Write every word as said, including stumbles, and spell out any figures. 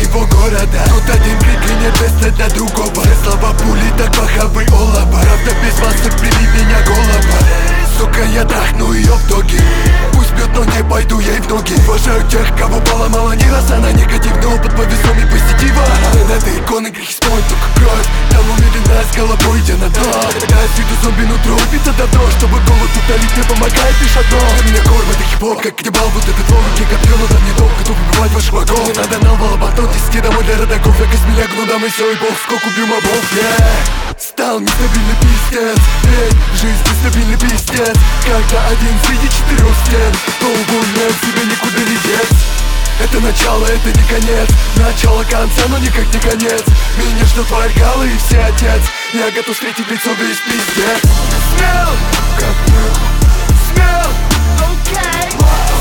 его города. Тут один приклинет быстро для другого. Все слова пули, так похабы олаба. Правда без масок прими меня голова. Сука, я трахну ее в доги. Пусть бьет, но не пойду ей в ноги. Уважаю тех, кого поломала не раз. Она негативный опыт по весом и позитива. Надо иконы, грехи смоют, только кровь. Там умеренная с головой, идя на дно. Да, с виду зомби нутро убито давно. Чтобы голод утолить, мне помогает лишь одно. Для меня корм, это хип-хоп, как ебал вот этот ловики. Копье, но там недолго, готов убивать ваших врагов. Не надо нам волобатон, десяти домой для родаков. Я из меня гнудам и все, и бог, сколько убью мобов, yeah. Стал нестабильный пиздец, ведь жизнь нестабильный пиздец. Когда один среди четырех стен, то увольняет себе никуда не деть. Это начало, это не конец. Начало конца, но никак не конец. Меня ждут варгалы и все отец. Я готов встретить лицо весь пиздец. Смел, как мы, смел, окей.